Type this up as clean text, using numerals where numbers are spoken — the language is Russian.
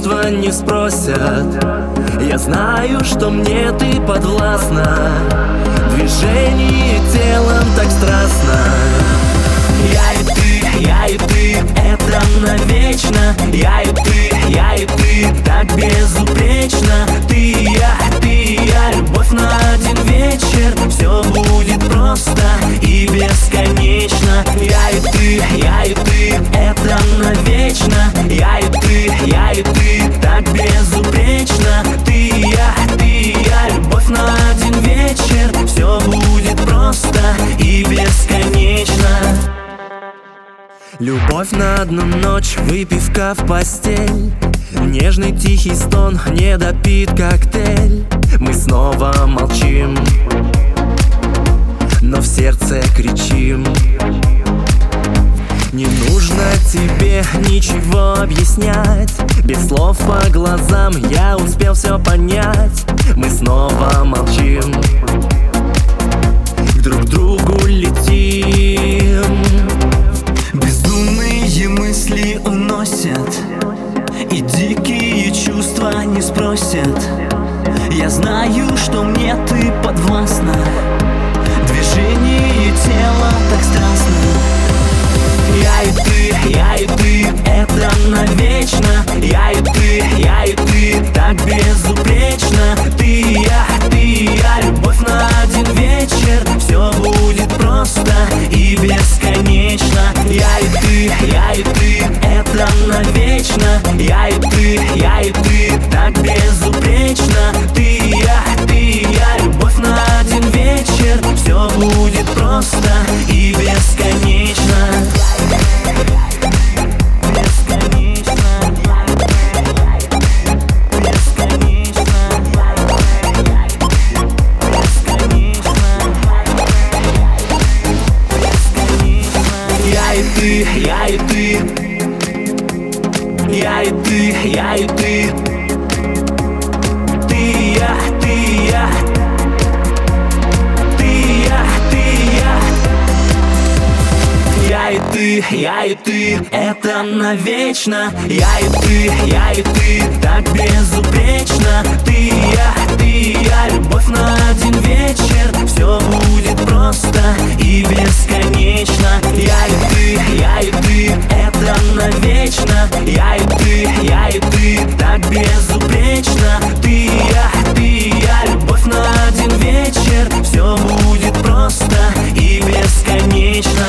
чувства не спросят. Я знаю, что мне ты подвластна. Движение телом так страстно. Я и ты, это навечно. Я и ты, так безупречно. Ты и я, любовь на один вечер. Все будет просто и бесконечно. Я и ты, это навечно. Я и ты, так безупречно. Ты и я, любовь на один вечер. Все будет просто и бесконечно. Любовь на одну ночь, выпивка в постель. Нежный тихий стон, недопит коктейль. Мы снова молчим, но в сердце кричим. Не нужно тебе ничего объяснять. Без слов по глазам я успел все понять. Мы снова молчим, друг к другу летим. Безумные мысли уносят, и дикие чувства не спросят. Я знаю, что мне ты подвластна. Движение тела так страстно. Я и ты, это навечно. Я и ты, так безупречно. Ты и я, любовь на один вечер. Все будет просто и бесконечно. Я и ты, это навечно. Я и ты, так безупречно. Ты и я, любовь на один вечер. Все будет просто и бесконечно. Я и ты, я и ты, я и ты. Ты и я, ты и я. Ты и я, ты и я. Я и ты, это навечно. Я и ты, так безупречно. Ты и я, любовь на один вечер. Все будет просто и бесконечно. Я и ты, это навечно. Я и ты, так безупречно. Ты и я, любовь на один вечер. Все будет просто и бесконечно.